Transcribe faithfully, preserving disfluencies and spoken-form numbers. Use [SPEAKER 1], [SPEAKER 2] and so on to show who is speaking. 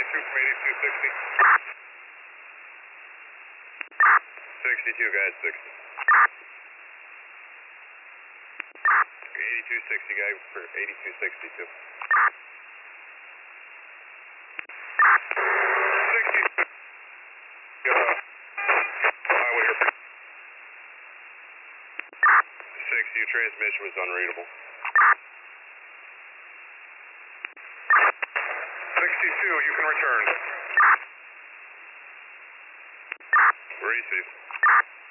[SPEAKER 1] sixty-two from eighty-two sixty. sixty-two, guys, sixty. eighty-two sixty, guy for eighty-two sixty-two. sixty. Uh, highway or sixty, your transmission was unreadable. sixty-two, you can return. Receive.